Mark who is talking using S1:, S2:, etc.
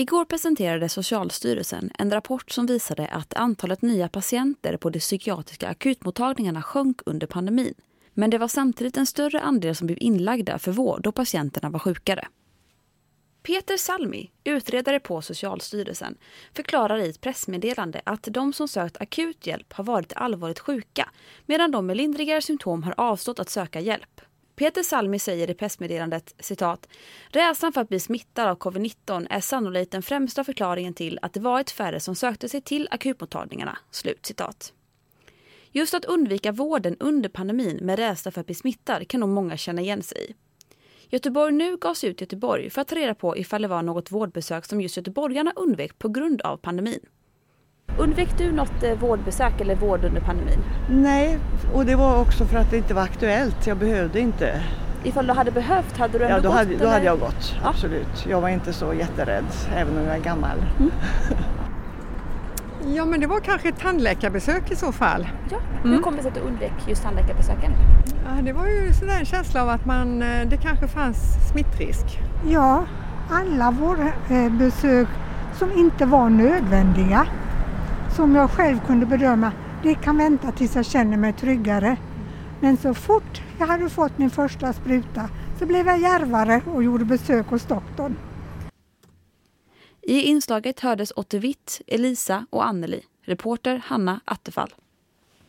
S1: Igår presenterade Socialstyrelsen en rapport som visade att antalet nya patienter på de psykiatriska akutmottagningarna sjönk under pandemin. Men det var samtidigt en större andel som blev inlagda för vård då patienterna var sjukare. Peter Salmi, utredare på Socialstyrelsen, förklarar i ett pressmeddelande att de som sökt akut hjälp har varit allvarligt sjuka, medan de med lindrigare symptom har avstått att söka hjälp. Peter Salmi säger i pressmeddelandet, citat, rädslan för att bli smittad av covid-19 är sannolikt den främsta förklaringen till att det varit färre som sökte sig till akutmottagningarna, slut citat. Just att undvika vården under pandemin med rädsla för att bli smittad kan nog många känna igen sig i. Göteborg nu gavs ut i Göteborg för att ta reda på ifall det var något vårdbesök som just göteborgarna undvek på grund av pandemin. Undvek du något vårdbesök eller vård under pandemin?
S2: Nej, och det var också för att det inte var aktuellt. Jag behövde inte.
S1: Ifall du hade behövt, hade du ändå gått?
S2: Då hade jag gått, ja. Absolut. Jag var inte så jätterädd, även om jag är gammal.
S3: Mm. Ja, men det var kanske ett tandläkarbesök i så fall.
S1: Ja, hur kom det sig att du undvek just tandläkarbesöken?
S3: Ja, det var ju sådär en känsla av att det kanske fanns smittrisk.
S4: Ja, alla vårdbesök som inte var nödvändiga, som jag själv kunde bedöma, det kan vänta tills jag känner mig tryggare. Men så fort jag hade fått min första spruta så blev jag djärvare och gjorde besök hos doktorn.
S1: I inslaget hördes Otto Witt, Elisa och Anneli. Reporter Hanna Attefall.